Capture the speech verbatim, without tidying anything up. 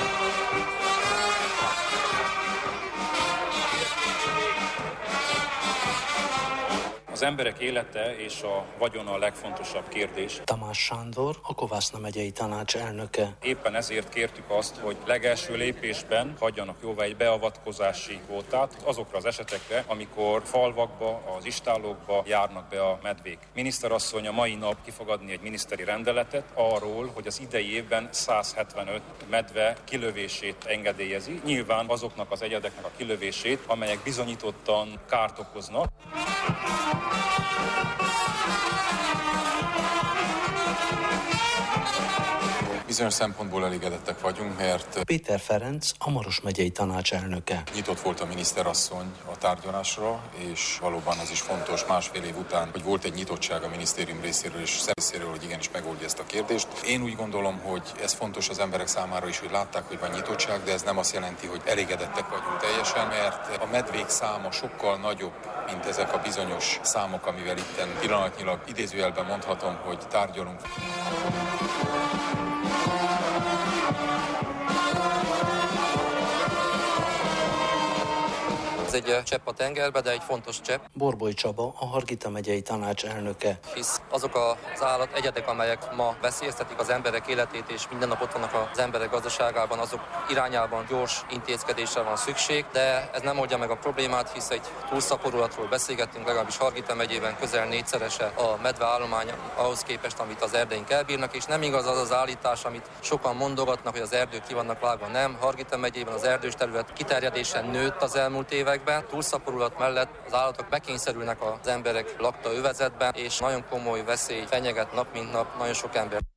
Az emberek élete és a vagyona a legfontosabb kérdés. Tamás Sándor, a Kovászna megyei tanács elnöke. Éppen ezért kértük azt, hogy legelső lépésben hagyjanak jóvá egy beavatkozási kvótát azokra az esetekre, amikor falvakba, az istállókba járnak be a medvék. Miniszterasszony a mai nap ki fog adni egy miniszteri rendeletet arról, hogy az idei évben száz hetvenöt medve kilövését engedélyezi. Nyilván azoknak az egyedeknek a kilövését, amelyek bizonyítottan kárt okoznak. Bizonyos szempontból elégedettek vagyunk, mert Péter Ferenc, a Maros megyei tanács elnöke. Nyitott volt a miniszterasszony a tárgyalásra, és valóban ez is fontos másfél év után, hogy volt egy nyitottság a minisztérium részéről és részéről, hogy igenis megoldja ezt a kérdést. Én úgy gondolom, hogy ez fontos az emberek számára is, hogy látták, hogy van nyitottság, de ez nem azt jelenti, hogy elégedettek vagyunk teljesen, mert a medvék száma sokkal nagyobb, mint ezek a bizonyos számok, amivel itten pillanatnyilag idézőjelben mondhatom, hogy tárgyalunk. Ez egy csepp a tengerbe, de egy fontos csepp. Borboly Csaba, a Hargita megyei tanács elnöke. Hisz azok az állat egyedek, amelyek ma veszélyeztetik az emberek életét, és minden nap ott vannak az emberek gazdaságában, azok irányában gyors intézkedésre van szükség, de ez nem oldja meg a problémát, hisz egy túlszaporulatról beszélgettünk, legalábbis Hargita megyében közel négyszerese a medveállomány ahhoz képest, amit az erdéink elbírnak, és nem igaz az az állítás, amit sokan mondogatnak, hogy az erdők ki vannak vágva. Nem, Hargita megyében az erdős terület kiterjedése nőtt az elmúlt években. Túlszaporulat mellett az állatok bekényszerülnek az emberek lakta övezetben, és nagyon komoly veszély fenyeget nap mint nap nagyon sok ember.